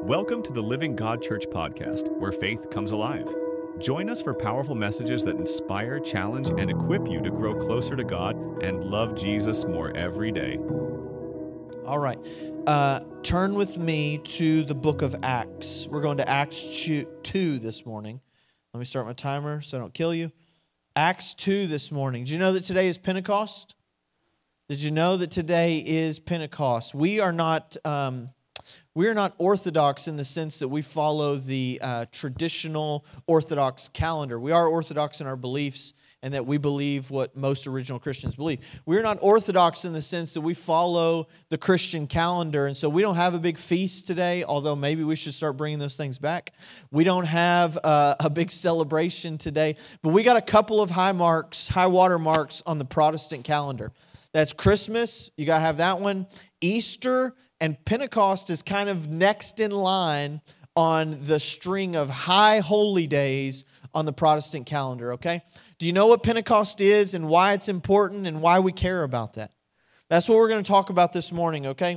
Welcome to the Living God Church podcast, where faith comes alive. Join us for powerful messages that inspire, challenge, and equip you to grow closer to God and love Jesus more every day. All right. Turn with me to the book of Acts. We're going to Acts 2 this morning. Let me start my timer so I don't kill you. Acts 2 this morning. Did you know that today is Pentecost? Did you know that today is Pentecost? We are not Orthodox in the sense that we follow the traditional Orthodox calendar. We are Orthodox in our beliefs and that we believe what most original Christians believe. We're not Orthodox in the sense that we follow the Christian calendar, and so we don't have a big feast today, although maybe we should start bringing those things back. We don't have a big celebration today, but we got a couple of high water marks on the Protestant calendar. That's Christmas, you got to have that one, Easter, and Pentecost is kind of next in line on the string of high holy days on the Protestant calendar, okay? Do you know what Pentecost is and why it's important and why we care about that? That's what we're going to talk about this morning, okay?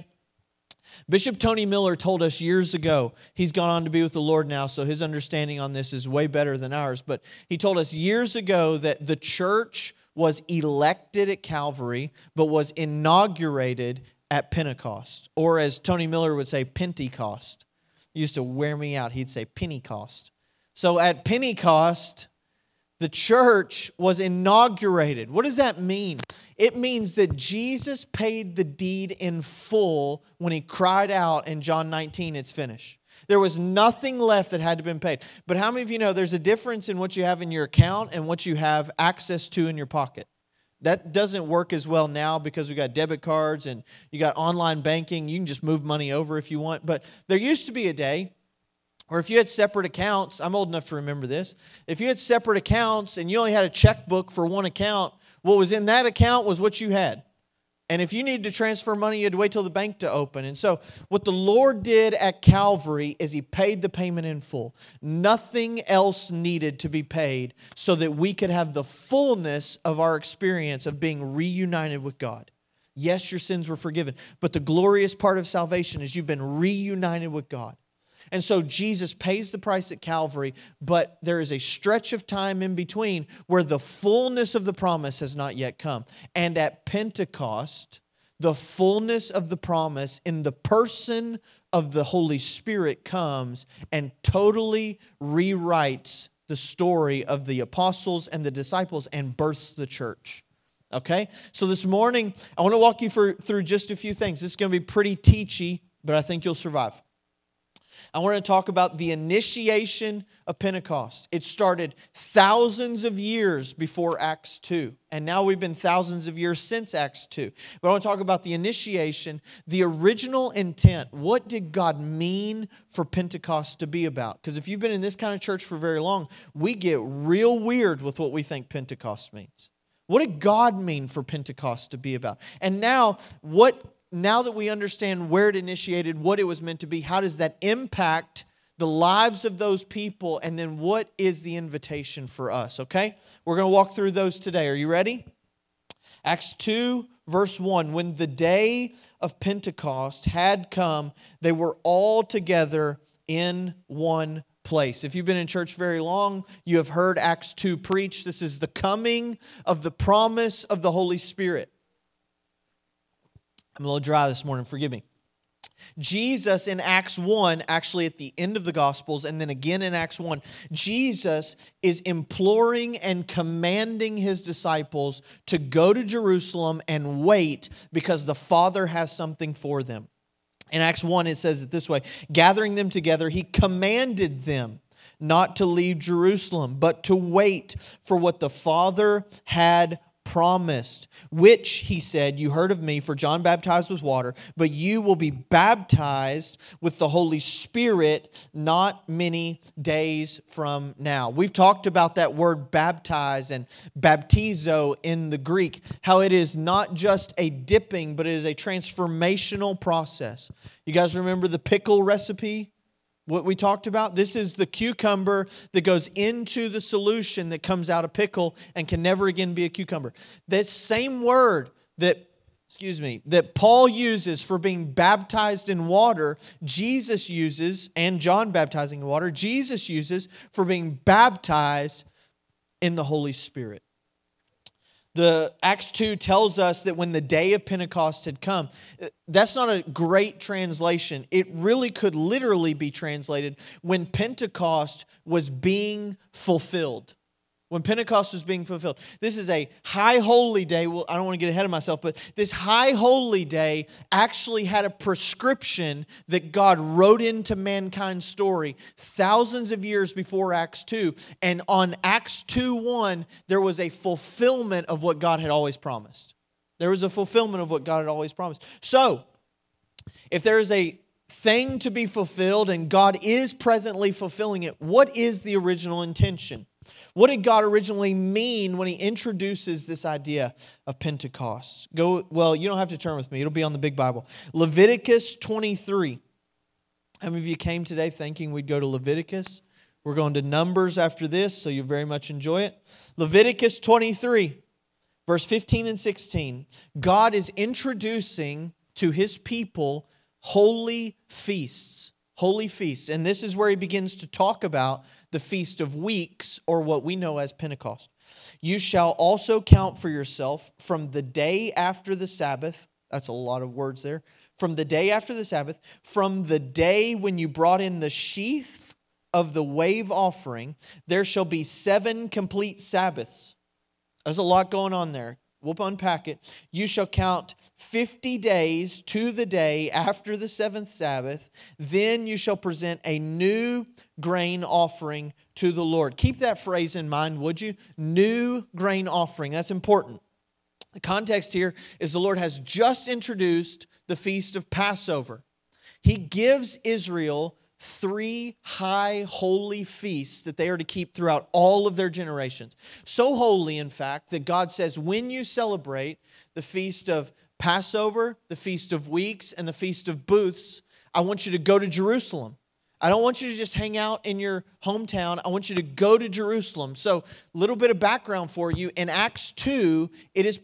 Bishop Tony Miller told us years ago, he's gone on to be with the Lord now, so his understanding on this is way better than ours, but he told us years ago that the church was elected at Calvary, but was inaugurated at Pentecost, or as Tony Miller would say, Pentecost. He used to wear me out. He'd say Pentecost. So at Pentecost, the church was inaugurated. What does that mean? It means that Jesus paid the deed in full when he cried out in John 19, it's finished. There was nothing left that had to be paid. But how many of you know there's a difference in what you have in your account and what you have access to in your pocket? That doesn't work as well now because we got debit cards and you got online banking. You can just move money over if you want. But there used to be a day where if you had separate accounts, I'm old enough to remember this. If you had separate accounts and you only had a checkbook for one account, what was in that account was what you had. And if you needed to transfer money, you had to wait till the bank to open. And so what the Lord did at Calvary is He paid the payment in full. Nothing else needed to be paid so that we could have the fullness of our experience of being reunited with God. Yes, your sins were forgiven, but the glorious part of salvation is you've been reunited with God. And so Jesus pays the price at Calvary, but there is a stretch of time in between where the fullness of the promise has not yet come. And at Pentecost, the fullness of the promise in the person of the Holy Spirit comes and totally rewrites the story of the apostles and the disciples and births the church. Okay? So this morning, I want to walk you through just a few things. This is going to be pretty teachy, but I think you'll survive. I want to talk about the initiation of Pentecost. It started thousands of years before Acts 2, and now we've been thousands of years since Acts 2. But I want to talk about the initiation, the original intent. What did God mean for Pentecost to be about? Because if you've been in this kind of church for very long, we get real weird with what we think Pentecost means. What did God mean for Pentecost to be about? And now that we understand where it initiated, what it was meant to be, how does that impact the lives of those people? And then what is the invitation for us, okay? We're going to walk through those today. Are you ready? Acts 2, verse 1. When the day of Pentecost had come, they were all together in one place. If you've been in church very long, you have heard Acts 2 preach. This is the coming of the promise of the Holy Spirit. I'm a little dry this morning, forgive me. Jesus in Acts 1, actually at the end of the Gospels, and then again in Acts 1, Jesus is imploring and commanding His disciples to go to Jerusalem and wait because the Father has something for them. In Acts 1, it says it this way, gathering them together, He commanded them not to leave Jerusalem, but to wait for what the Father had promised, which, He said, you heard of me, for John baptized with water, but you will be baptized with the Holy Spirit not many days from now. We've talked about that word baptize and baptizo in the Greek, how it is not just a dipping, but it is a transformational process. You guys remember the pickle recipe? What we talked about? This is the cucumber that goes into the solution that comes out of pickle and can never again be a cucumber. That same word that that Paul uses for being baptized in water, Jesus uses, and John baptizing in water, Jesus uses for being baptized in the Holy Spirit. The Acts 2 tells us that when the day of Pentecost had come, that's not a great translation. It really could literally be translated when Pentecost was being fulfilled. When Pentecost was being fulfilled. This is a high holy day. Well, I don't want to get ahead of myself, but this high holy day actually had a prescription that God wrote into mankind's story thousands of years before Acts 2. And on Acts 2:1, there was a fulfillment of what God had always promised. There was a fulfillment of what God had always promised. So, if there is a thing to be fulfilled and God is presently fulfilling it, what is the original intention? What did God originally mean when He introduces this idea of Pentecost? Well, you don't have to turn with me. It'll be on the big Bible. Leviticus 23. How many of you came today thinking we'd go to Leviticus? We're going to Numbers after this, so you very much enjoy it. Leviticus 23, verse 15 and 16. God is introducing to His people holy feasts. Holy feasts. And this is where He begins to talk about the Feast of Weeks, or what we know as Pentecost. You shall also count for yourself from the day after the Sabbath. That's a lot of words there. From the day after the Sabbath, from the day when you brought in the sheaf of the wave offering, there shall be 7 complete Sabbaths. There's a lot going on there. We'll unpack it. You shall count 50 days to the day after the 7th Sabbath. Then you shall present a new grain offering to the Lord. Keep that phrase in mind, would you? New grain offering. That's important. The context here is the Lord has just introduced the Feast of Passover. He gives Israel 3 high holy feasts that they are to keep throughout all of their generations. So holy, in fact, that God says when you celebrate the Feast of Passover, the Feast of Weeks, and the Feast of Booths, I want you to go to Jerusalem. I don't want you to just hang out in your hometown. I want you to go to Jerusalem. So, a little bit of background for you. In Acts 2, it's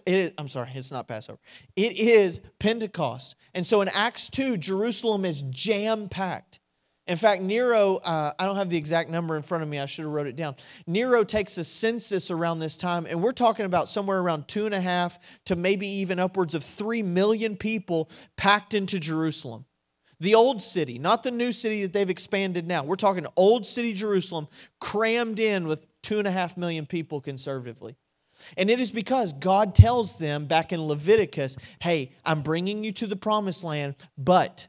not Passover. It is Pentecost. And so in Acts 2, Jerusalem is jam-packed. In fact, Nero, I don't have the exact number in front of me. I should have wrote it down. Nero takes a census around this time, and we're talking about somewhere around 2.5 to maybe even upwards of 3 million people packed into Jerusalem. The old city, not the new city that they've expanded now. We're talking old city Jerusalem crammed in with 2.5 million people conservatively. And it is because God tells them back in Leviticus, hey, I'm bringing you to the promised land, but,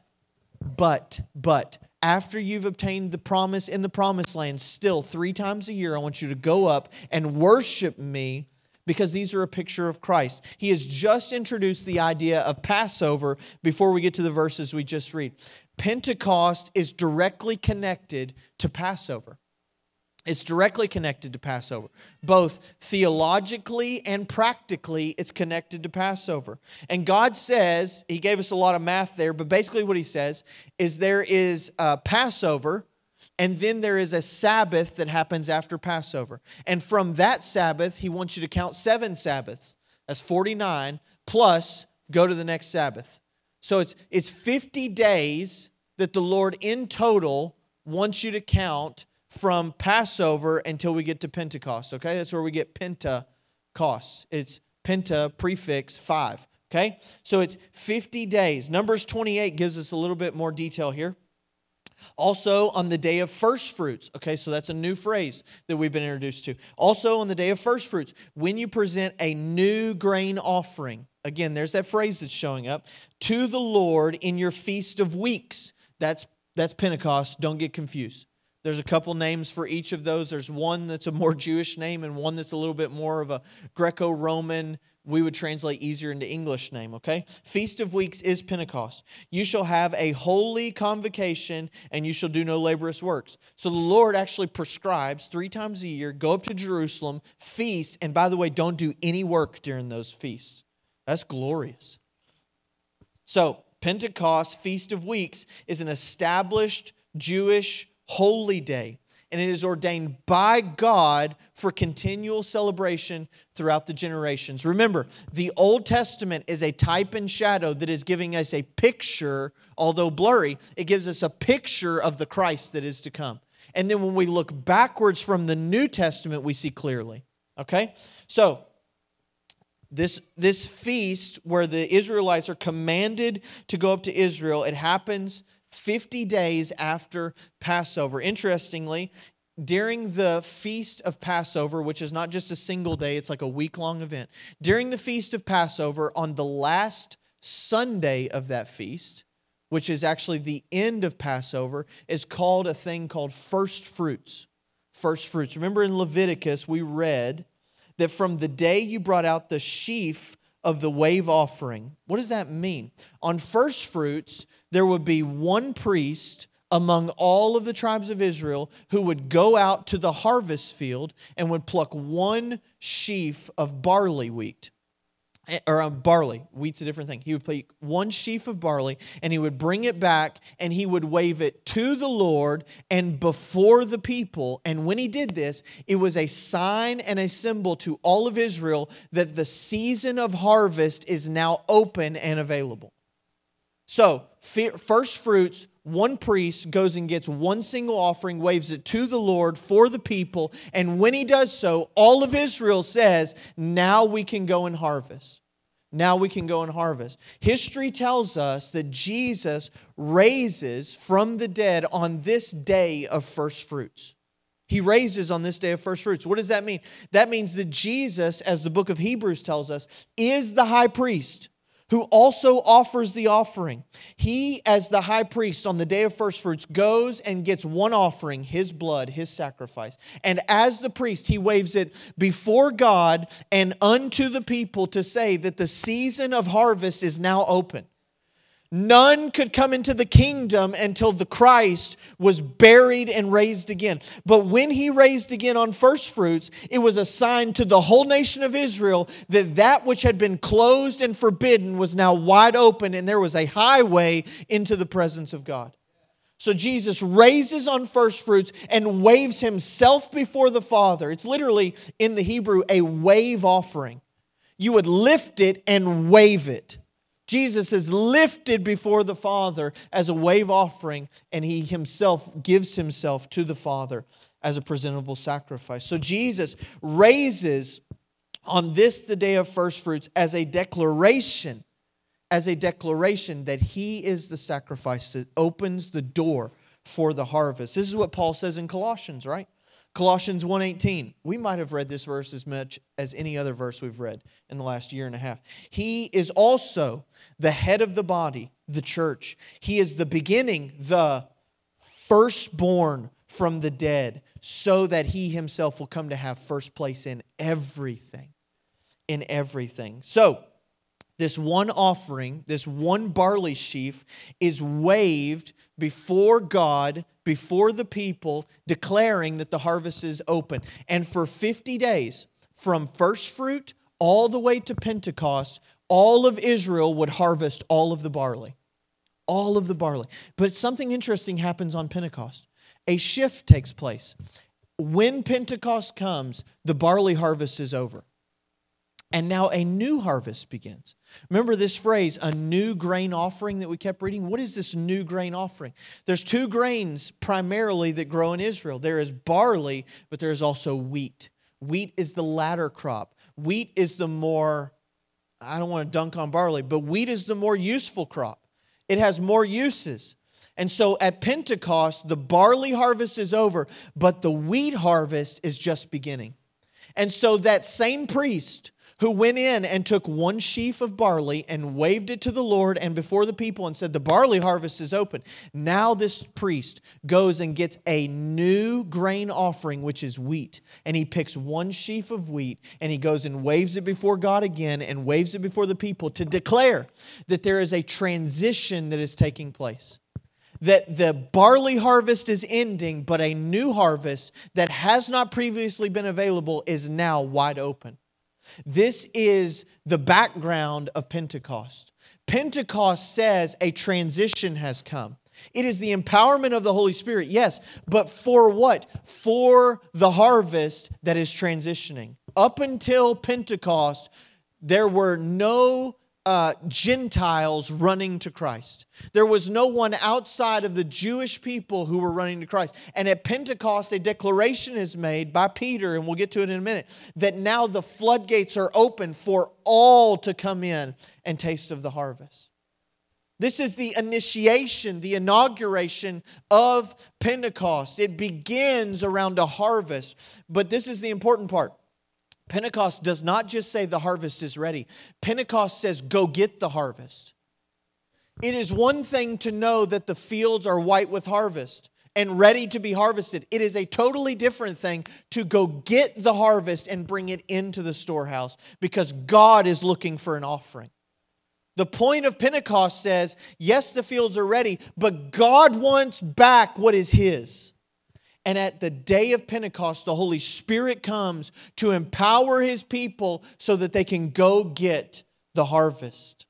after you've obtained the promise in the promised land, still 3 times a year, I want you to go up and worship me, because these are a picture of Christ. He has just introduced the idea of Passover before we get to the verses we just read. Pentecost is directly connected to Passover. It's directly connected to Passover. Both theologically and practically, it's connected to Passover. And God says, He gave us a lot of math there, but basically what He says is there is Passover, and then there is a Sabbath that happens after Passover. And from that Sabbath, He wants you to count 7 Sabbaths. That's 49, plus go to the next Sabbath. So it's 50 days that the Lord in total wants you to count from Passover until we get to Pentecost, okay? That's where we get Pentecost. It's Penta, prefix 5, okay? So it's 50 days. Numbers 28 gives us a little bit more detail here. Also on the day of first fruits, okay, so that's a new phrase that we've been introduced to. Also on the day of first fruits, when you present a new grain offering, again, there's that phrase that's showing up, to the Lord in your Feast of Weeks. That's Pentecost, don't get confused. There's a couple names for each of those. There's one that's a more Jewish name and one that's a little bit more of a Greco-Roman, we would translate easier into English name, okay? Feast of Weeks is Pentecost. You shall have a holy convocation and you shall do no laborious works. So the Lord actually prescribes 3 times a year, go up to Jerusalem, feast, and by the way, don't do any work during those feasts. That's glorious. So Pentecost, Feast of Weeks, is an established Jewish holy day. and it is ordained by God for continual celebration throughout the generations. Remember, the Old Testament is a type and shadow that is giving us a picture, although blurry, it gives us a picture of the Christ that is to come. And then when we look backwards from the New Testament, we see clearly. Okay? So, this feast where the Israelites are commanded to go up to Israel, it happens 50 days after Passover. Interestingly, during the Feast of Passover, which is not just a single day, it's like a week-long event. During the Feast of Passover, on the last Sunday of that feast, which is actually the end of Passover, is called a thing called first fruits. First fruits. Remember in Leviticus, we read that from the day you brought out the sheaf of the wave offering. What does that mean? On first fruits, there would be one priest among all of the tribes of Israel who would go out to the harvest field and would pluck one sheaf of barley wheat. Or barley. Wheat's a different thing. He would take one sheaf of barley and he would bring it back and he would wave it to the Lord and before the people. And when he did this, it was a sign and a symbol to all of Israel that the season of harvest is now open and available. So, first fruits, one priest goes and gets one single offering, waves it to the Lord for the people, and when he does so, all of Israel says, now we can go and harvest. Now we can go and harvest. History tells us that Jesus raises from the dead on this day of first fruits. He raises on this day of first fruits. What does that mean? That means that Jesus, as the book of Hebrews tells us, is the high priest who also offers the offering. He, as the high priest on the day of first fruits, goes and gets one offering, his blood, his sacrifice. And as the priest, he waves it before God and unto the people to say that the season of harvest is now open. None could come into the kingdom until the Christ was buried and raised again. But when he raised again on first fruits, it was a sign to the whole nation of Israel that that which had been closed and forbidden was now wide open and there was a highway into the presence of God. So Jesus raises on first fruits and waves himself before the Father. It's literally, in the Hebrew, a wave offering. You would lift it and wave it. Jesus is lifted before the Father as a wave offering, and he himself gives himself to the Father as a presentable sacrifice. So Jesus raises on this, the day of first fruits, as a declaration that he is the sacrifice that opens the door for the harvest. This is what Paul says in Colossians, right? Colossians 1:18. We might have read this verse as much as any other verse we've read in the last year and a half. He is also the head of the body, the church. He is the beginning, the firstborn from the dead, so that he himself will come to have first place in everything. In everything. So, this one offering, this one barley sheaf is waved before God, before the people, declaring that the harvest is open. And for 50 days, from first fruit all the way to Pentecost, all of Israel would harvest all of the barley. All of the barley. But something interesting happens on Pentecost. A shift takes place. When Pentecost comes, the barley harvest is over. And now a new harvest begins. Remember this phrase, a new grain offering, that we kept reading? What is this new grain offering? There's two grains primarily that grow in Israel. There is barley, but there is also wheat. Wheat is the latter crop. Wheat is the more, I don't want to dunk on barley, but wheat is the more useful crop. It has more uses. And so at Pentecost, the barley harvest is over, but the wheat harvest is just beginning. And so that same priest who went in and took one sheaf of barley and waved it to the Lord and before the people and said, the barley harvest is open. Now this priest goes and gets a new grain offering, which is wheat. And he picks one sheaf of wheat and he goes and waves it before God again and waves it before the people to declare that there is a transition that is taking place. That the barley harvest is ending, but a new harvest that has not previously been available is now wide open. This is the background of Pentecost. Pentecost says a transition has come. It is the empowerment of the Holy Spirit, yes, but for what? For the harvest that is transitioning. Up until Pentecost, there were no Gentiles running to Christ. There was no one outside of the Jewish people who were running to Christ. And at Pentecost, a declaration is made by Peter, and we'll get to it in a minute, that now the floodgates are open for all to come in and taste of the harvest. This is the initiation, the inauguration of Pentecost. It begins around a harvest. But this is the important part. Pentecost does not just say the harvest is ready. Pentecost says, go get the harvest. It is one thing to know that the fields are white with harvest and ready to be harvested. It is a totally different thing to go get the harvest and bring it into the storehouse, because God is looking for an offering. The point of Pentecost says, yes, the fields are ready, but God wants back what is His. And at the day of Pentecost, the Holy Spirit comes to empower His people so that they can go get the harvest.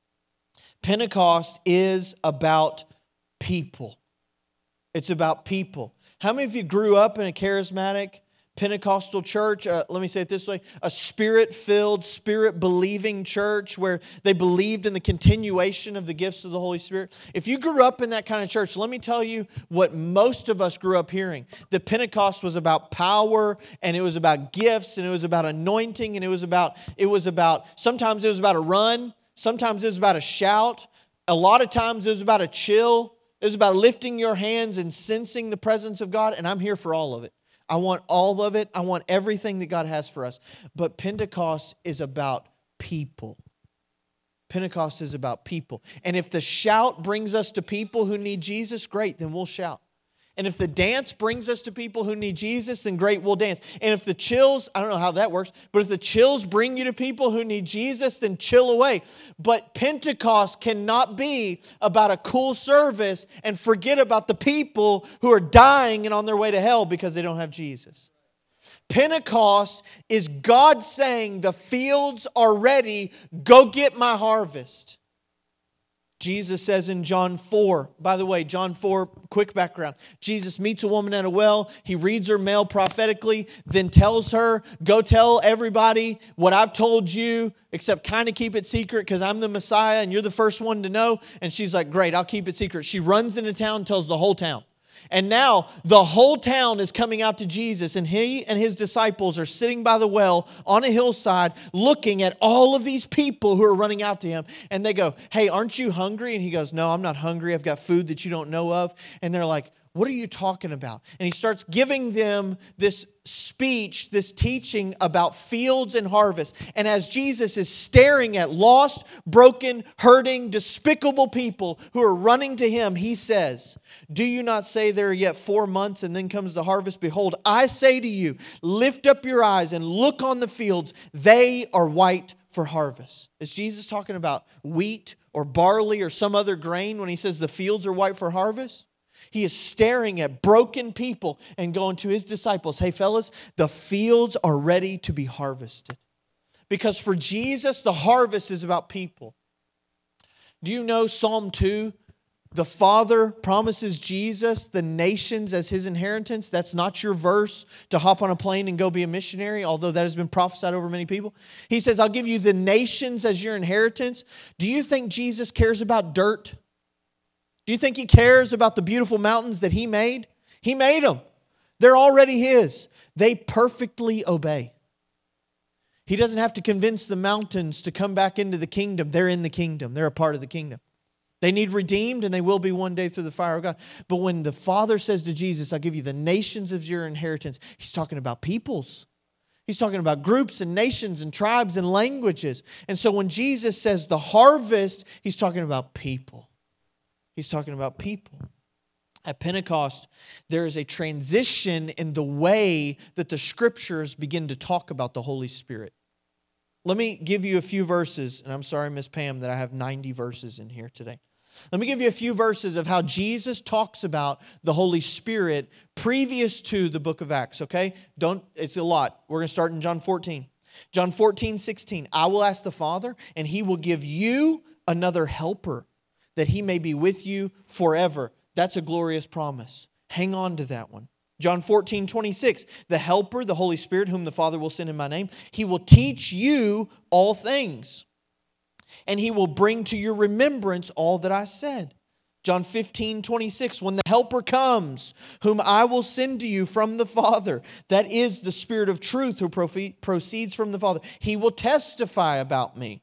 Pentecost is about people. It's about people. How many of you grew up in a charismatic Pentecostal church? Let me say it this way. A Spirit-filled, Spirit-believing church where they believed in the continuation of the gifts of the Holy Spirit. If you grew up in that kind of church, let me tell you what most of us grew up hearing. That Pentecost was about power, and it was about gifts, and it was about anointing, and it was about, sometimes it was about a run, sometimes it was about a shout, a lot of times it was about a chill, it was about lifting your hands and sensing the presence of God, and I'm here for all of it. I want all of it. I want everything that God has for us. But Pentecost is about people. Pentecost is about people. And if the shout brings us to people who need Jesus, great, then we'll shout. And if the dance brings us to people who need Jesus, then great, we'll dance. And if the chills, I don't know how that works, but if the chills bring you to people who need Jesus, then chill away. But Pentecost cannot be about a cool service and forget about the people who are dying and on their way to hell because they don't have Jesus. Pentecost is God saying, the fields are ready, go get my harvest. Jesus says in John 4, by the way, John 4, quick background. Jesus meets a woman at a well. He reads her mail prophetically, then tells her, go tell everybody what I've told you, except kind of keep it secret because I'm the Messiah and you're the first one to know. And she's like, great, I'll keep it secret. She runs into town and tells the whole town. And now the whole town is coming out to Jesus, and He and His disciples are sitting by the well on a hillside looking at all of these people who are running out to Him. And they go, hey, aren't you hungry? And He goes, no, I'm not hungry. I've got food that you don't know of. And they're like, what are you talking about? And He starts giving them this speech, this teaching about fields and harvest. And as Jesus is staring at lost, broken, hurting, despicable people who are running to Him, He says, do you not say there are yet 4 months and then comes the harvest? Behold, I say to you, lift up your eyes and look on the fields. They are white for harvest. Is Jesus talking about wheat or barley or some other grain when He says the fields are white for harvest? He is staring at broken people and going to His disciples, hey fellas, the fields are ready to be harvested. Because for Jesus, the harvest is about people. Do you know Psalm 2? The Father promises Jesus the nations as His inheritance. That's not your verse to hop on a plane and go be a missionary, although that has been prophesied over many people. He says, I'll give you the nations as your inheritance. Do you think Jesus cares about dirt? Do you think He cares about the beautiful mountains that He made? He made them. They're already His. They perfectly obey. He doesn't have to convince the mountains to come back into the kingdom. They're in the kingdom. They're a part of the kingdom. They need redeemed, and they will be one day through the fire of God. But when the Father says to Jesus, I'll give you the nations as your inheritance, He's talking about peoples. He's talking about groups and nations and tribes and languages. And so when Jesus says the harvest, He's talking about people. He's talking about people. At Pentecost, there is a transition in the way that the Scriptures begin to talk about the Holy Spirit. Let me give you a few verses, and I'm sorry, Miss Pam, that I have 90 verses in here today. Let me give you a few verses of how Jesus talks about the Holy Spirit previous to the book of Acts, okay? It's a lot. We're going to start in John 14. John 14, 16. I will ask the Father, and He will give you another helper, that He may be with you forever. That's a glorious promise. Hang on to that one. John 14:26, the Helper, the Holy Spirit, whom the Father will send in my name, He will teach you all things, and He will bring to your remembrance all that I said. John 15:26, when the Helper comes, whom I will send to you from the Father, that is the Spirit of truth who proceeds from the Father, He will testify about me.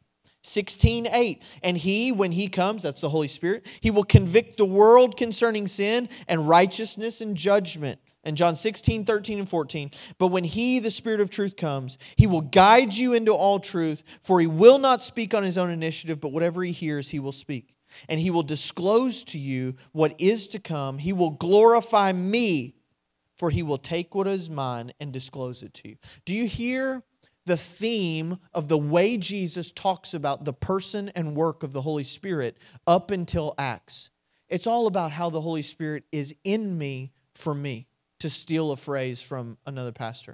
16:8, and He, when He comes, that's the Holy Spirit, He will convict the world concerning sin and righteousness and judgment. And John 16:13 and 14, but when He, the Spirit of truth, comes, He will guide you into all truth, for He will not speak on His own initiative, but whatever He hears, He will speak. And He will disclose to you what is to come. He will glorify me, for He will take what is mine and disclose it to you. Do you hear the theme of the way Jesus talks about the person and work of the Holy Spirit up until Acts? It's all about how the Holy Spirit is in me for me, to steal a phrase from another pastor.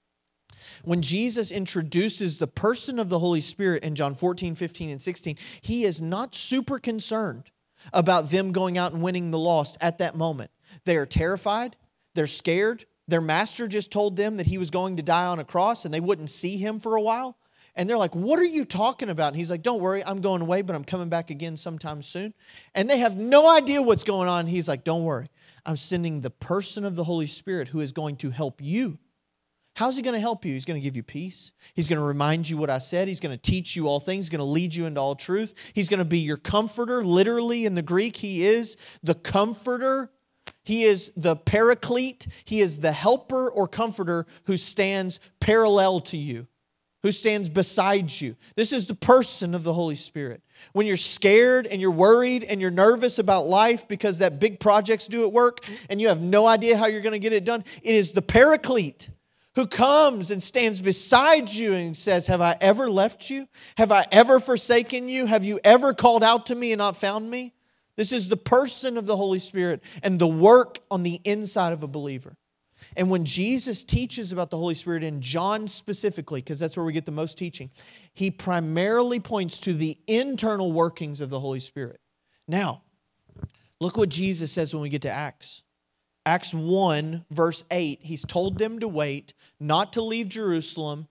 When Jesus introduces the person of the Holy Spirit in John 14, 15, and 16, He is not super concerned about them going out and winning the lost at that moment. They are terrified. They're scared. Their master just told them that He was going to die on a cross and they wouldn't see Him for a while. And they're like, what are you talking about? And He's like, don't worry, I'm going away, but I'm coming back again sometime soon. And they have no idea what's going on. He's like, don't worry. I'm sending the person of the Holy Spirit who is going to help you. How's He going to help you? He's going to give you peace. He's going to remind you what I said. He's going to teach you all things. He's going to lead you into all truth. He's going to be your comforter. Literally in the Greek, He is the comforter. He is the paraclete. He is the helper or comforter who stands parallel to you, who stands beside you. This is the person of the Holy Spirit. When you're scared and you're worried and you're nervous about life because that big project's due at work and you have no idea how you're going to get it done, it is the paraclete who comes and stands beside you and says, have I ever left you? Have I ever forsaken you? Have you ever called out to me and not found me? This is the person of the Holy Spirit and the work on the inside of a believer. And when Jesus teaches about the Holy Spirit in John specifically, because that's where we get the most teaching, He primarily points to the internal workings of the Holy Spirit. Now, look what Jesus says when we get to Acts. Acts 1, verse 8, He's told them to wait, not to leave Jerusalem.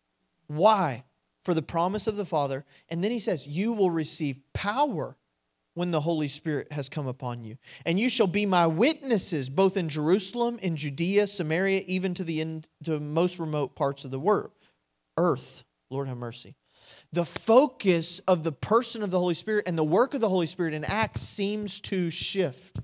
Why? For the promise of the Father. And then He says, you will receive power when the Holy Spirit has come upon you. And you shall be my witnesses, both in Jerusalem, in Judea, Samaria, even to the most remote parts of the earth. Lord have mercy. The focus of the person of the Holy Spirit and the work of the Holy Spirit in Acts seems to shift.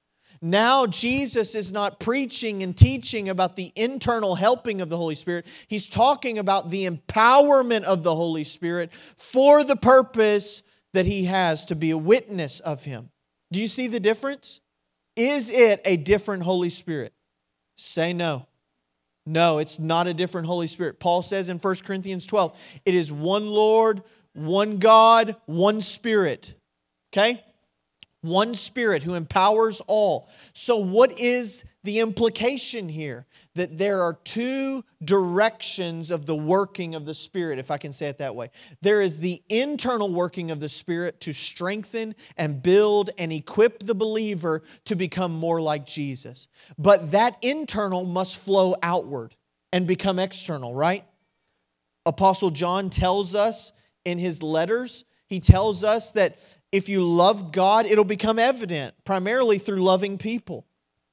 Now Jesus is not preaching and teaching about the internal helping of the Holy Spirit. He's talking about the empowerment of the Holy Spirit for the purpose that He has to be a witness of Him. Do you see the difference? Is it a different Holy Spirit? Say no. No, it's not a different Holy Spirit. Paul says in 1 Corinthians 12, it is one Lord, one God, one Spirit. Okay? One Spirit who empowers all. So what is the implication here? That there are two directions of the working of the Spirit, if I can say it that way. There is the internal working of the Spirit to strengthen and build and equip the believer to become more like Jesus. But that internal must flow outward and become external, right? Apostle John tells us in his letters, he tells us that if you love God, it'll become evident, primarily through loving people.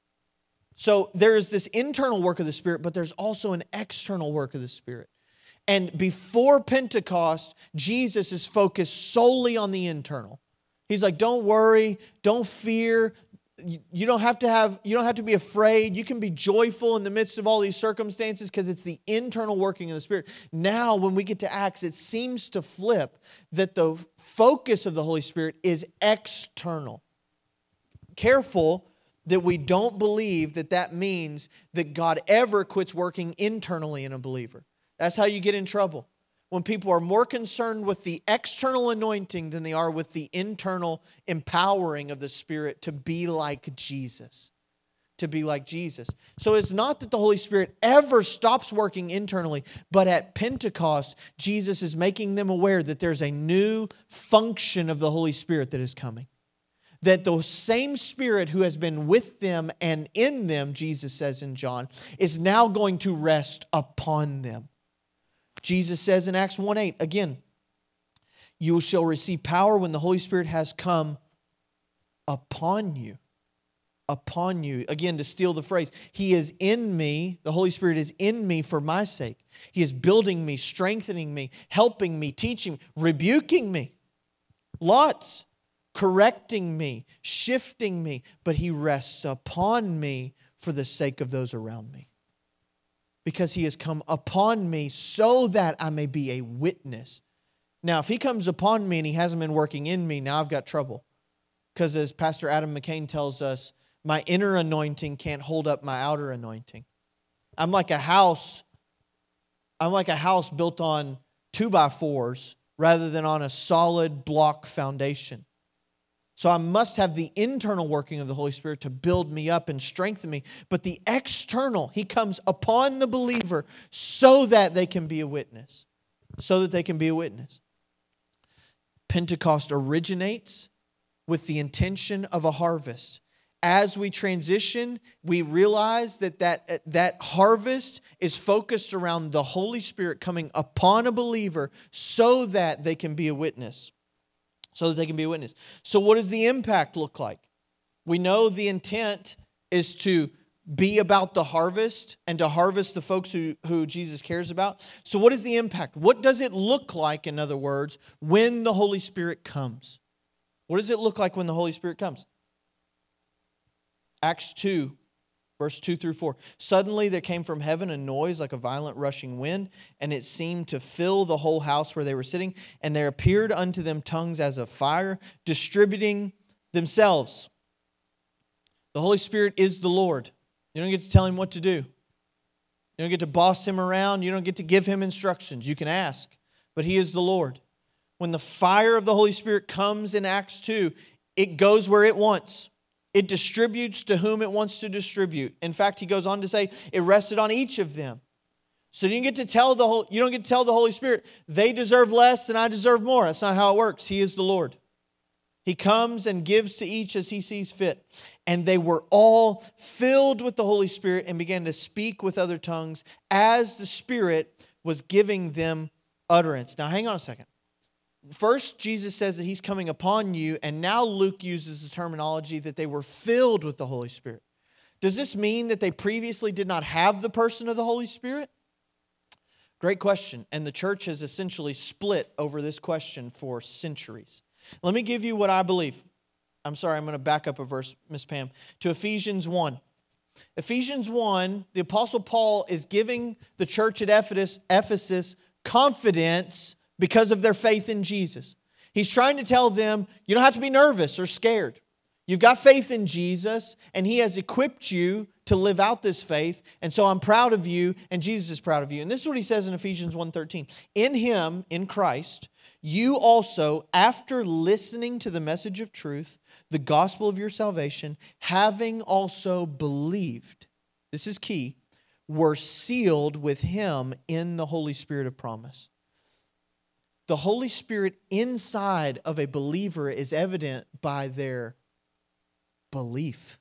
So there is this internal work of the Spirit, but there's also an external work of the Spirit. And before Pentecost, Jesus is focused solely on the internal. He's like, don't worry, don't fear. You don't have to be afraid. You can be joyful in the midst of all these circumstances because it's the internal working of the Spirit. Now, when we get to Acts, it seems to flip that the focus of the Holy Spirit is external. Careful that we don't believe that that means that God ever quits working internally in a believer. That's how you get in trouble. When people are more concerned with the external anointing than they are with the internal empowering of the Spirit to be like Jesus. To be like Jesus. So it's not that the Holy Spirit ever stops working internally, but at Pentecost, Jesus is making them aware that there's a new function of the Holy Spirit that is coming. that the same Spirit who has been with them and in them, Jesus says in John, is now going to rest upon them. Jesus says in Acts 1:8, again, you shall receive power when the Holy Spirit has come upon you. Upon you. Again, to steal the phrase, He is in me, the Holy Spirit is in me for my sake. He is building me, strengthening me, helping me, teaching me, rebuking me. Lots. Correcting me, shifting me, but He rests upon me for the sake of those around me. Because He has come upon me so that I may be a witness. Now, if He comes upon me and He hasn't been working in me, now I've got trouble. Because as Pastor Adam McCain tells us, my inner anointing can't hold up my outer anointing. I'm like a house built on 2x4s rather than on a solid block foundation. So I must have the internal working of the Holy Spirit to build me up and strengthen me. But the external, He comes upon the believer so that they can be a witness. So that they can be a witness. Pentecost originates with the intention of a harvest. As we transition, we realize that harvest is focused around the Holy Spirit coming upon a believer so that they can be a witness. So that they can be a witness. So what does the impact look like? We know the intent is to be about the harvest and to harvest the folks who Jesus cares about. So what is the impact? What does it look like, in other words, when the Holy Spirit comes? What does it look like when the Holy Spirit comes? Acts 2, verse 2 through 4. Suddenly there came from heaven a noise like a violent rushing wind, and it seemed to fill the whole house where they were sitting. And there appeared unto them tongues as of fire, distributing themselves. The Holy Spirit is the Lord. You don't get to tell Him what to do. You don't get to boss Him around. You don't get to give Him instructions. You can ask, but He is the Lord. When the fire of the Holy Spirit comes in Acts 2, it goes where it wants. It distributes to whom it wants to distribute. In fact, he goes on to say it rested on each of them. So you don't get to tell the Holy Spirit, they deserve less and I deserve more. That's not how it works. He is the Lord. He comes and gives to each as He sees fit. And they were all filled with the Holy Spirit and began to speak with other tongues as the Spirit was giving them utterance. Now hang on a second. First, Jesus says that He's coming upon you, and now Luke uses the terminology that they were filled with the Holy Spirit. Does this mean that they previously did not have the person of the Holy Spirit? Great question, and the church has essentially split over this question for centuries. Let me give you what I believe. I'm going to back up a verse, Miss Pam, to Ephesians 1. Ephesians 1, the Apostle Paul is giving the church at Ephesus confidence because of their faith in Jesus. He's trying to tell them, you don't have to be nervous or scared. You've got faith in Jesus, and He has equipped you to live out this faith, and so I'm proud of you, and Jesus is proud of you. And this is what he says in Ephesians 1:13. In Him, in Christ, you also, after listening to the message of truth, the gospel of your salvation, having also believed, this is key, were sealed with Him in the Holy Spirit of promise. The Holy Spirit inside of a believer is evident by their belief.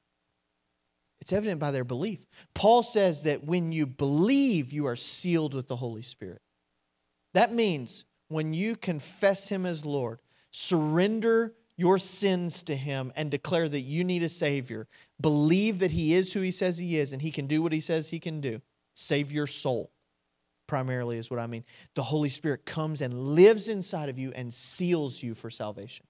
It's evident by their belief. Paul says that when you believe, you are sealed with the Holy Spirit. That means when you confess Him as Lord, surrender your sins to Him and declare that you need a Savior, believe that He is who He says He is and He can do what He says He can do, save your soul. Primarily is what I mean. The Holy Spirit comes and lives inside of you and seals you for salvation.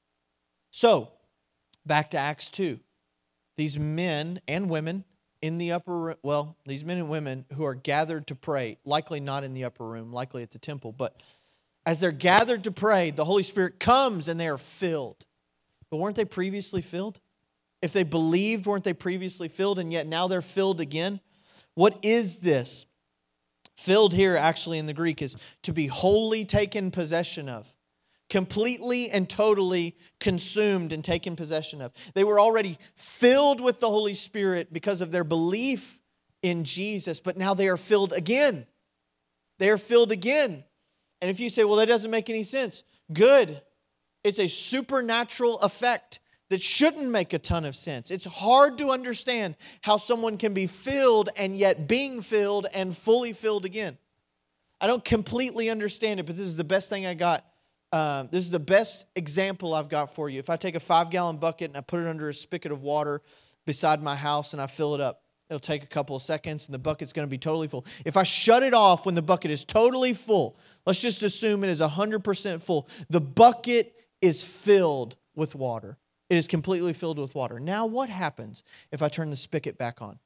So, back to Acts 2. These men and women in the upper room, these men and women who are gathered to pray, likely not in the upper room, likely at the temple, but as they're gathered to pray, the Holy Spirit comes and they are filled. But weren't they previously filled? If they believed, weren't they previously filled, and yet now they're filled again? What is this? Filled here actually in the Greek is to be wholly taken possession of. Completely and totally consumed and taken possession of. They were already filled with the Holy Spirit because of their belief in Jesus, but now they are filled again. They are filled again. And if you say, well, that doesn't make any sense. Good. It's a supernatural effect that shouldn't make a ton of sense. It's hard to understand how someone can be filled and yet being filled and fully filled again. I don't completely understand it, but this is the best thing I got. This is the best example I've got for you. If I take a 5-gallon bucket and I put it under a spigot of water beside my house and I fill it up, it'll take a couple of seconds and the bucket's going to be totally full. If I shut it off when the bucket is totally full, let's just assume it is 100% full, the bucket is filled with water. It is completely filled with water. Now what happens if I turn the spigot back on?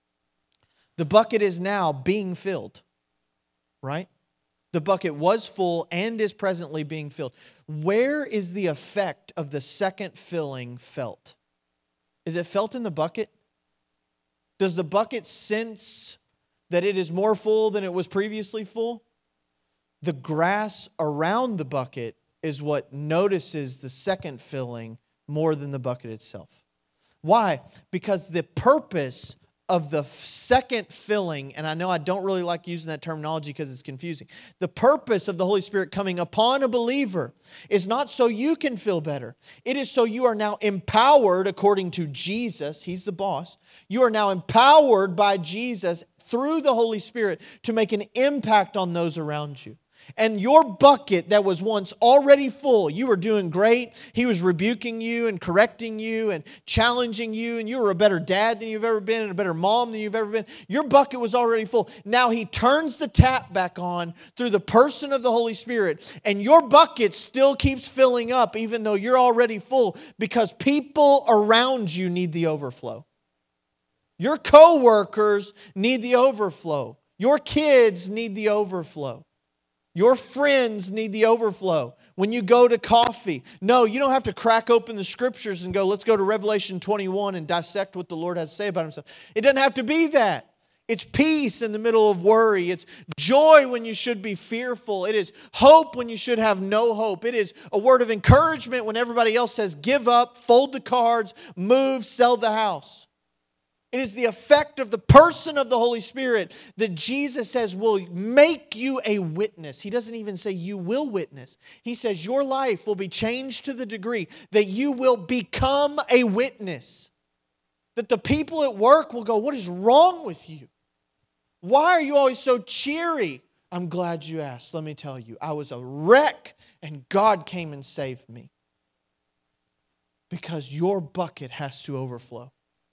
The bucket is now being filled, right? The bucket was full and is presently being filled. Where is the effect of the second filling felt? Is it felt in the bucket? Does the bucket sense that it is more full than it was previously full? The grass around the bucket is what notices the second filling more than the bucket itself. Why? Because the purpose of the second filling, and I know I don't really like using that terminology because it's confusing. The purpose of the Holy Spirit coming upon a believer is not so you can feel better. It is so you are now empowered according to Jesus. He's the boss. You are now empowered by Jesus through the Holy Spirit to make an impact on those around you. And your bucket that was once already full, you were doing great. He was rebuking you and correcting you and challenging you, and you were a better dad than you've ever been and a better mom than you've ever been. Your bucket was already full. Now He turns the tap back on through the person of the Holy Spirit, and your bucket still keeps filling up even though you're already full because people around you need the overflow. Your coworkers need the overflow. Your kids need the overflow. Your friends need the overflow. When you go to coffee, no, you don't have to crack open the scriptures and go, let's go to Revelation 21 and dissect what the Lord has to say about Himself. It doesn't have to be that. It's peace in the middle of worry. It's joy when you should be fearful. It is hope when you should have no hope. It is a word of encouragement when everybody else says, give up, fold the cards, move, sell the house. It is the effect of the person of the Holy Spirit that Jesus says will make you a witness. He doesn't even say you will witness. He says your life will be changed to the degree that you will become a witness. That the people at work will go, what is wrong with you? Why are you always so cheery? I'm glad you asked. Let me tell you, I was a wreck and God came and saved me. Because your bucket has to overflow.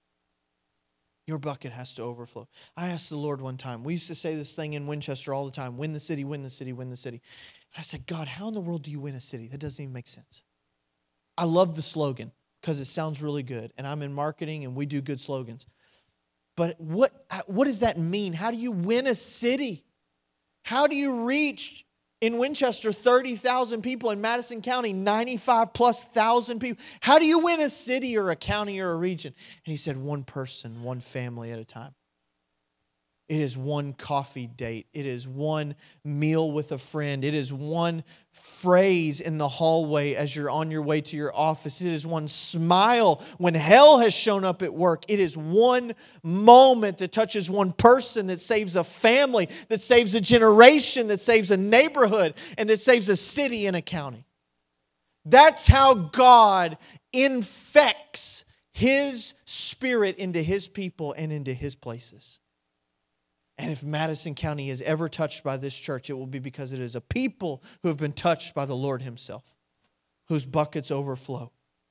Your bucket has to overflow. I asked the Lord one time, we used to say this thing in Winchester all the time, win the city, win the city, win the city. And I said, God, how in the world do you win a city? That doesn't even make sense. I love the slogan because it sounds really good. And I'm in marketing and we do good slogans. But what does that mean? How do you win a city? How do you reach in Winchester 30,000 people, in Madison County 95,000+ people? How do you win a city or a county or a region? And he said, one person, one family at a time. It is one coffee date. It is one meal with a friend. It is one phrase in the hallway as you're on your way to your office. It is one smile when hell has shown up at work. It is one moment that touches one person that saves a family, that saves a generation, that saves a neighborhood, and that saves a city and a county. That's how God infects His Spirit into His people and into His places. And if Madison County is ever touched by this church, it will be because it is a people who have been touched by the Lord Himself, whose buckets overflow.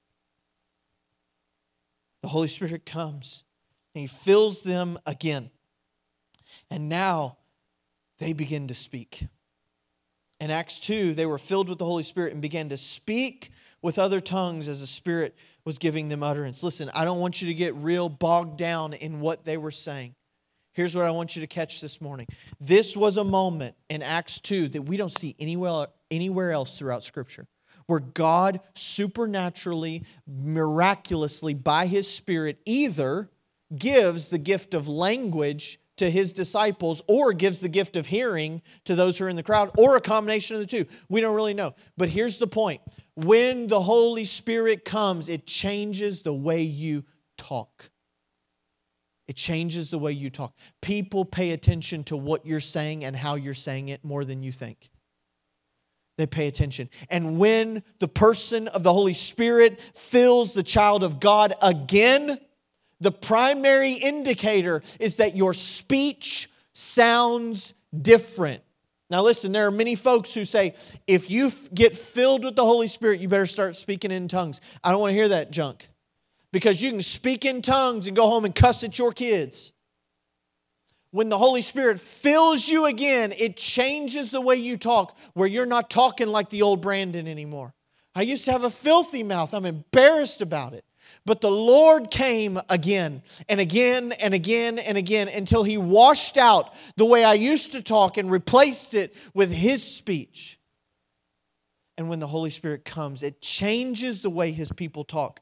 The Holy Spirit comes and He fills them again. And now they begin to speak. In Acts 2, they were filled with the Holy Spirit and began to speak with other tongues as the Spirit was giving them utterance. Listen, I don't want you to get real bogged down in what they were saying. Here's what I want you to catch this morning. This was a moment in Acts 2 that we don't see anywhere else throughout Scripture, where God supernaturally, miraculously, by His Spirit, either gives the gift of language to His disciples or gives the gift of hearing to those who are in the crowd, or a combination of the two. We don't really know. But here's the point. When the Holy Spirit comes, it changes the way you talk. It changes the way you talk. People pay attention to what you're saying and how you're saying it more than you think. they pay attention. And when the person of the Holy Spirit fills the child of God again, the primary indicator is that your speech sounds different. Now listen, there are many folks who say, if you get filled with the Holy Spirit, you better start speaking in tongues. I don't want to hear that junk. Because you can speak in tongues and go home and cuss at your kids. When the Holy Spirit fills you again, it changes the way you talk, where you're not talking like the old Brandon anymore. I used to have a filthy mouth. I'm embarrassed about it. But the Lord came again and again and again and again until He washed out the way I used to talk and replaced it with His speech. And when the Holy Spirit comes, it changes the way His people talk.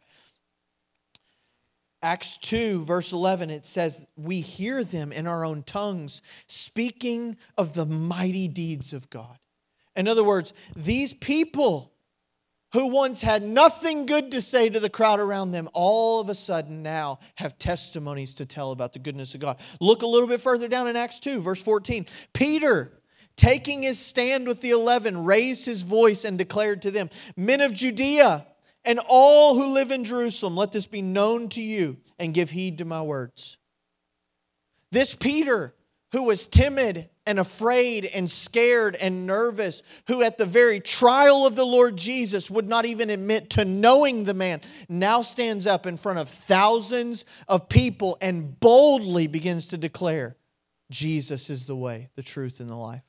Acts 2, verse 11, it says, we hear them in our own tongues, speaking of the mighty deeds of God. In other words, these people who once had nothing good to say to the crowd around them, all of a sudden now have testimonies to tell about the goodness of God. Look a little bit further down in Acts 2, verse 14. Peter, taking his stand with the 11, raised his voice and declared to them, men of Judea, and all who live in Jerusalem, let this be known to you and give heed to my words. This Peter, who was timid and afraid and scared and nervous, who at the very trial of the Lord Jesus would not even admit to knowing the man, now stands up in front of thousands of people and boldly begins to declare, Jesus is the way, the truth, and the life.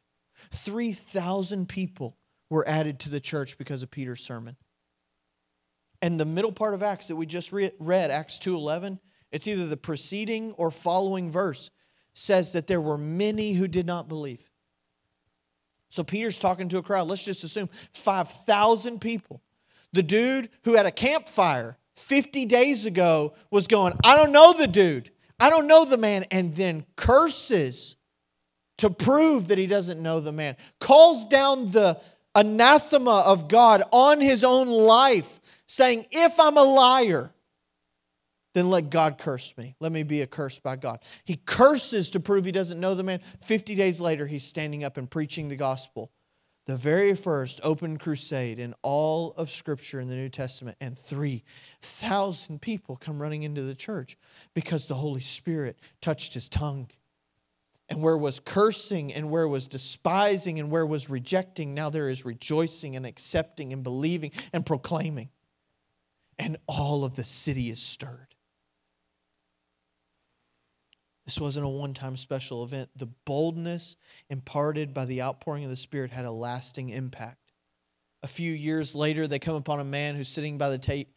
3,000 people were added to the church because of Peter's sermon. And the middle part of Acts that we just read, Acts 2:11, it's either the preceding or following verse, says that there were many who did not believe. So Peter's talking to a crowd. Let's just assume 5,000 people. The dude who had a campfire 50 days ago was going, I don't know the dude. I don't know the man. And then curses to prove that he doesn't know the man. Calls down the anathema of God on his own life, saying, if I'm a liar, then let God curse me. Let me be accursed by God. He curses to prove he doesn't know the man. 50 days later, he's standing up and preaching the gospel. The very first open crusade in all of Scripture in the New Testament. And 3,000 people come running into the church because the Holy Spirit touched his tongue. And where was cursing and where was despising and where was rejecting, now there is rejoicing and accepting and believing and proclaiming. And all of the city is stirred. This wasn't a one-time special event. The boldness imparted by the outpouring of the Spirit had a lasting impact. A few years later, they come upon a man who's sitting by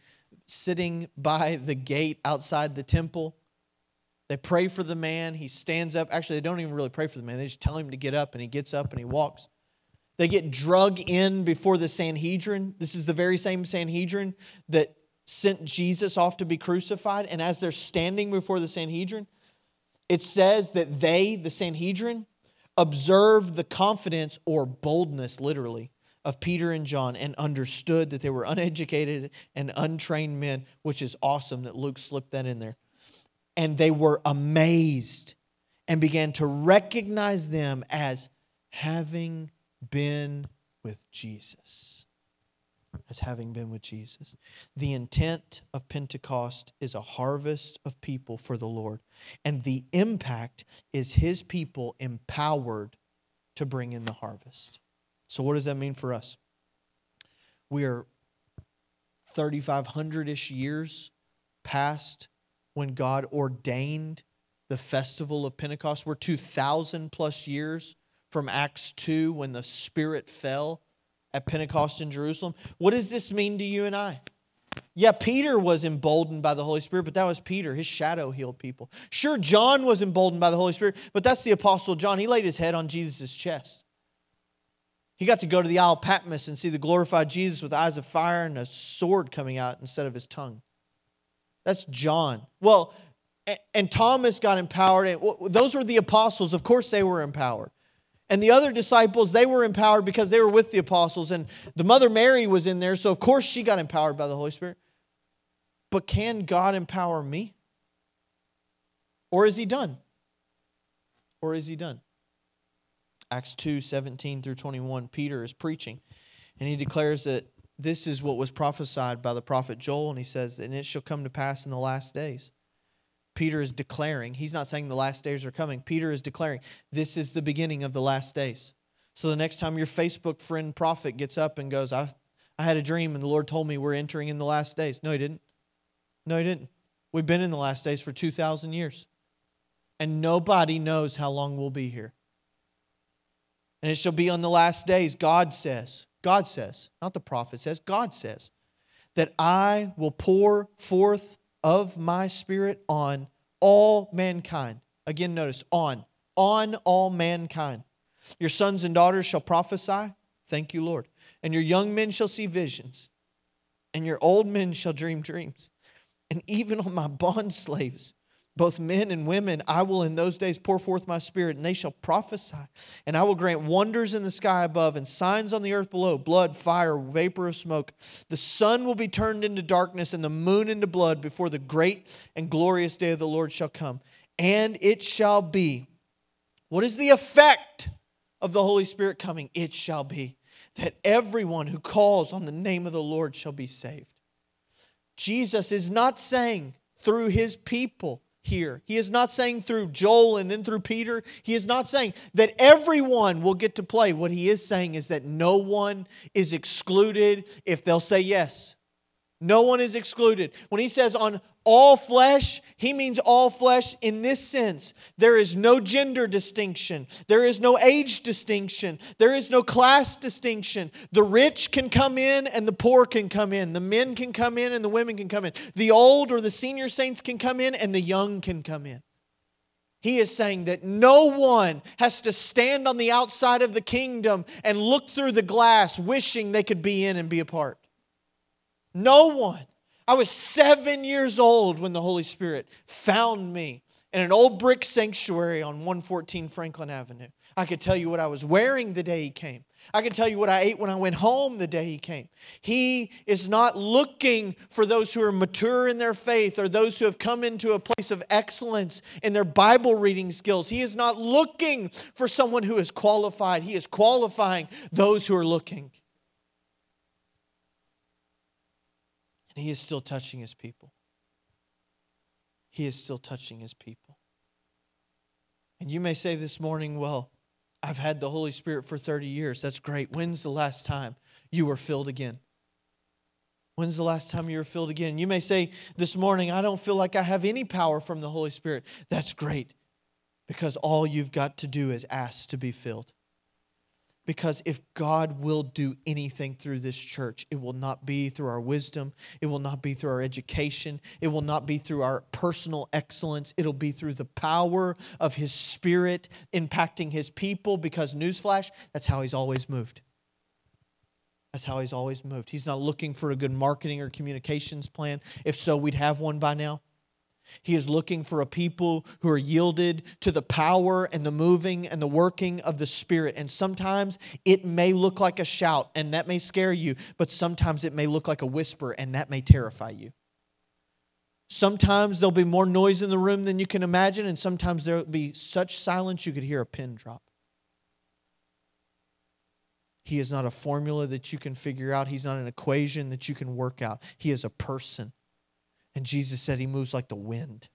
the gate outside the temple. They pray for the man. He stands up. Actually, they don't even really pray for the man. They just tell him to get up, and he gets up and he walks. They get drug in before the Sanhedrin. This is the very same Sanhedrin that sent Jesus off to be crucified. And as they're standing before the Sanhedrin, it says that they, the Sanhedrin, observed the confidence or boldness, literally, of Peter and John and understood that they were uneducated and untrained men, which is awesome that Luke slipped that in there. And they were amazed and began to recognize them as having been with Jesus. As having been with Jesus. The intent of Pentecost is a harvest of people for the Lord. And the impact is His people empowered to bring in the harvest. So what does that mean for us? We are 3,500-ish years past when God ordained the festival of Pentecost. We're 2,000 plus years from Acts 2 when the Spirit fell at Pentecost in Jerusalem. What does this mean to you and I? Yeah, Peter was emboldened by the Holy Spirit, but that was Peter. His shadow healed people. Sure, John was emboldened by the Holy Spirit, but that's the Apostle John. He laid his head on Jesus' chest. He got to go to the Isle of Patmos and see the glorified Jesus with eyes of fire and a sword coming out instead of his tongue. That's John. Well, and Thomas got empowered. Those were the apostles. Of course they were empowered. And the other disciples, they were empowered because they were with the apostles. And the Mother Mary was in there, so of course she got empowered by the Holy Spirit. But can God empower me? Or is He done? Or is He done? Acts 2:17 through 21, Peter is preaching. And he declares that this is what was prophesied by the prophet Joel. And he says, and it shall come to pass in the last days. Peter is declaring, he's not saying the last days are coming. Peter is declaring, this is the beginning of the last days. So the next time your Facebook friend prophet gets up and goes, I had a dream and the Lord told me we're entering in the last days. No, he didn't. No, he didn't. We've been in the last days for 2,000 years. And nobody knows how long we'll be here. And it shall be on the last days, God says, not the prophet says, God says, that I will pour forth of my Spirit on all mankind. Again, notice, on all mankind. Your sons and daughters shall prophesy. Thank you, Lord. And your young men shall see visions. And your old men shall dream dreams. And even on my bond slaves, both men and women, I will in those days pour forth my Spirit, and they shall prophesy. And I will grant wonders in the sky above and signs on the earth below, blood, fire, vapor of smoke. The sun will be turned into darkness and the moon into blood before the great and glorious day of the Lord shall come. And it shall be. What is the effect of the Holy Spirit coming? It shall be that everyone who calls on the name of the Lord shall be saved. Jesus is not saying through His people here. He is not saying through Joel and then through Peter. He is not saying that everyone will get to play. What He is saying is that no one is excluded if they'll say yes. No one is excluded. When He says on all flesh, He means all flesh in this sense. There is no gender distinction. There is no age distinction. There is no class distinction. The rich can come in and the poor can come in. The men can come in and the women can come in. The old or the senior saints can come in and the young can come in. He is saying that no one has to stand on the outside of the kingdom and look through the glass wishing they could be in and be a part. No one. I was 7 years old when the Holy Spirit found me in an old brick sanctuary on 114 Franklin Avenue. I could tell you what I was wearing the day He came. I could tell you what I ate when I went home the day He came. He is not looking for those who are mature in their faith or those who have come into a place of excellence in their Bible reading skills. He is not looking for someone who is qualified. He is qualifying those who are looking. And He is still touching His people. He is still touching His people. And you may say this morning, well, I've had the Holy Spirit for 30 years. That's great. When's the last time you were filled again? When's the last time you were filled again? You may say this morning, I don't feel like I have any power from the Holy Spirit. That's great. Because all you've got to do is ask to be filled. Because if God will do anything through this church, it will not be through our wisdom. It will not be through our education. It will not be through our personal excellence. It'll be through the power of His Spirit impacting His people. Because newsflash, that's how He's always moved. That's how He's always moved. He's not looking for a good marketing or communications plan. If so, we'd have one by now. He is looking for a people who are yielded to the power and the moving and the working of the Spirit. And sometimes it may look like a shout, and that may scare you, but sometimes it may look like a whisper, and that may terrify you. Sometimes there'll be more noise in the room than you can imagine, and sometimes there'll be such silence you could hear a pin drop. He is not a formula that you can figure out. He's not an equation that you can work out. He is a person. And Jesus said He moves like the wind.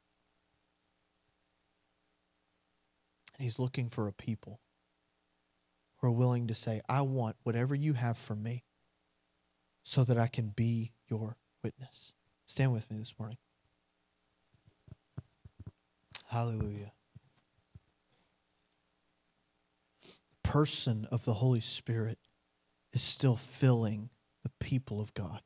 And He's looking for a people who are willing to say, I want whatever you have for me so that I can be your witness. Stand with me this morning. Hallelujah. The person of the Holy Spirit is still filling the people of God.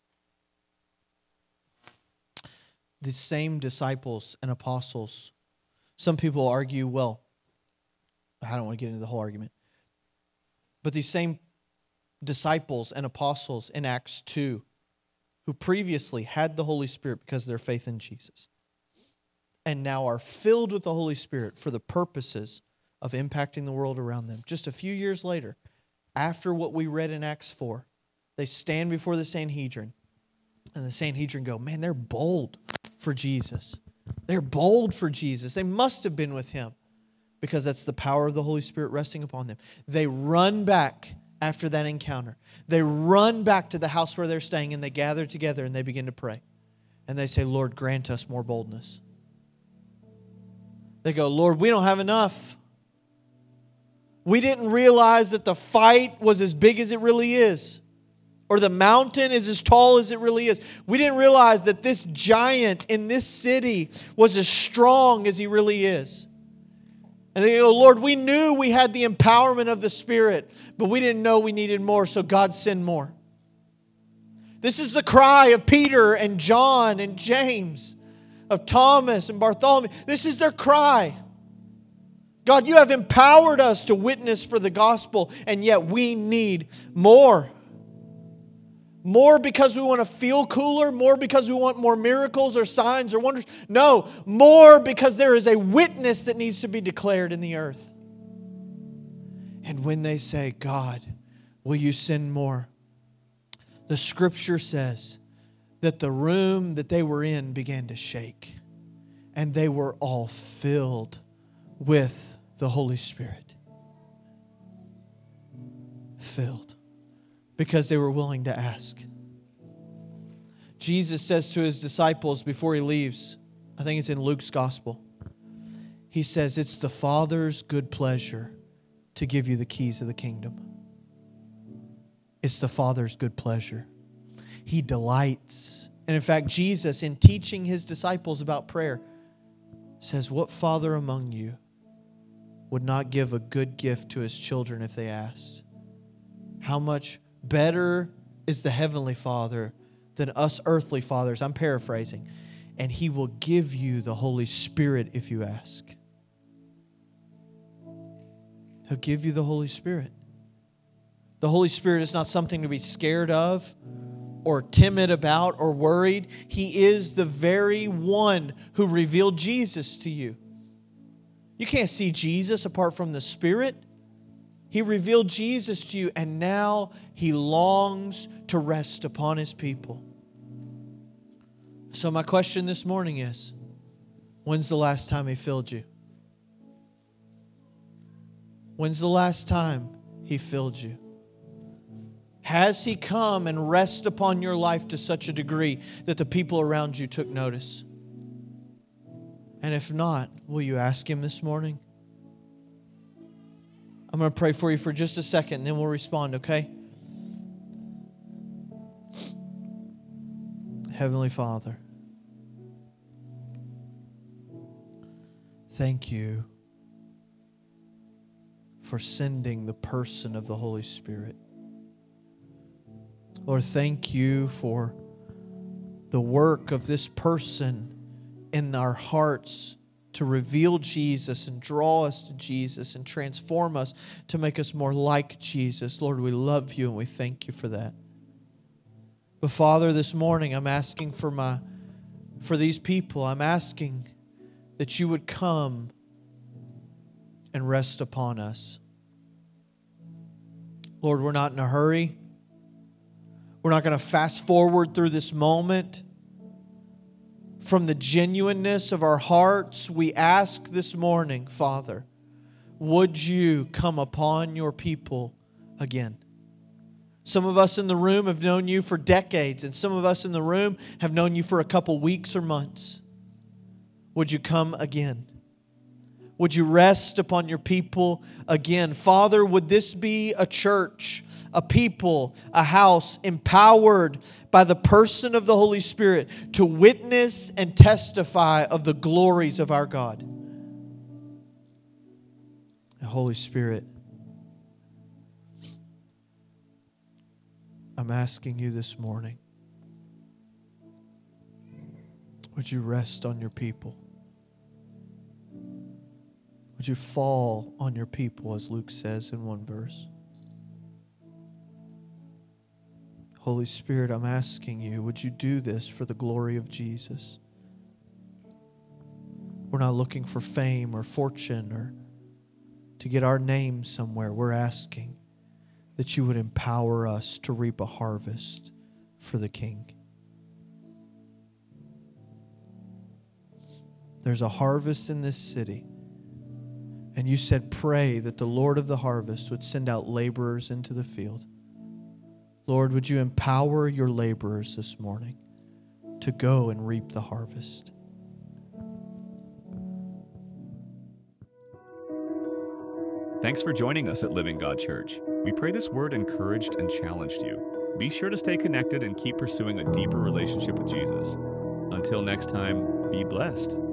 The same disciples and apostles, some people argue, well, I don't want to get into the whole argument, but these same disciples and apostles in Acts 2, who previously had the Holy Spirit because of their faith in Jesus, and now are filled with the Holy Spirit for the purposes of impacting the world around them. Just a few years later, after what we read in Acts 4, they stand before the Sanhedrin, and the Sanhedrin go, man, they're bold for Jesus. They're bold for Jesus. They must have been with Him because that's the power of the Holy Spirit resting upon them. They run back after that encounter, they run back to the house where they're staying and they gather together and they begin to pray. And they say, Lord, grant us more boldness. They go, Lord, we don't have enough. We didn't realize that the fight was as big as it really is, or the mountain is as tall as it really is. We didn't realize that this giant in this city was as strong as he really is. And they go, Lord, we knew we had the empowerment of the Spirit, but we didn't know we needed more, so God, send more. This is the cry of Peter and John and James, of Thomas and Bartholomew. This is their cry. God, you have empowered us to witness for the gospel, and yet we need more. More because we want to feel cooler, more because we want more miracles or signs or wonders. No, more because there is a witness that needs to be declared in the earth. And when they say, God, will you send more? The scripture says that the room that they were in began to shake, and they were all filled with the Holy Spirit. Filled. Because they were willing to ask. Jesus says to His disciples before He leaves, I think it's in Luke's gospel, He says, it's the Father's good pleasure to give you the keys of the kingdom. It's the Father's good pleasure. He delights. And in fact, Jesus, in teaching His disciples about prayer, says, what father among you would not give a good gift to his children if they asked? How much better is the Heavenly Father than us earthly fathers? I'm paraphrasing. And He will give you the Holy Spirit if you ask. He'll give you the Holy Spirit. The Holy Spirit is not something to be scared of or timid about or worried. He is the very one who revealed Jesus to you. You can't see Jesus apart from the Spirit. He revealed Jesus to you, and now He longs to rest upon His people. So my question this morning is, when's the last time He filled you? When's the last time He filled you? Has He come and rest upon your life to such a degree that the people around you took notice? And if not, will you ask Him this morning? I'm going to pray for you for just a second, and then we'll respond, okay? Heavenly Father, thank You for sending the person of the Holy Spirit. Lord, thank You for the work of this person in our hearts to reveal Jesus and draw us to Jesus and transform us to make us more like Jesus. Lord, we love You and we thank You for that. But Father, this morning I'm asking for these people. I'm asking that You would come and rest upon us. Lord, we're not in a hurry. We're not going to fast forward through this moment. From the genuineness of our hearts, we ask this morning, Father, would You come upon Your people again? Some of us in the room have known You for decades, and some of us in the room have known You for a couple weeks or months. Would You come again? Would You rest upon Your people again? Father, would this be a church, a people, a house empowered by the person of the Holy Spirit to witness and testify of the glories of our God? The Holy Spirit, I'm asking You this morning, would You rest on Your people? Would You fall on Your people, as Luke says in one verse? Holy Spirit, I'm asking You, would You do this for the glory of Jesus? We're not looking for fame or fortune or to get our name somewhere. We're asking that You would empower us to reap a harvest for the King. There's a harvest in this city And you said, pray that the Lord of the harvest would send out laborers into the field. Lord, would you empower your laborers this morning to go and reap the harvest? Thanks for joining us at Living God Church. We pray this word encouraged and challenged you. Be sure to stay connected and keep pursuing a deeper relationship with Jesus. Until next time, be blessed.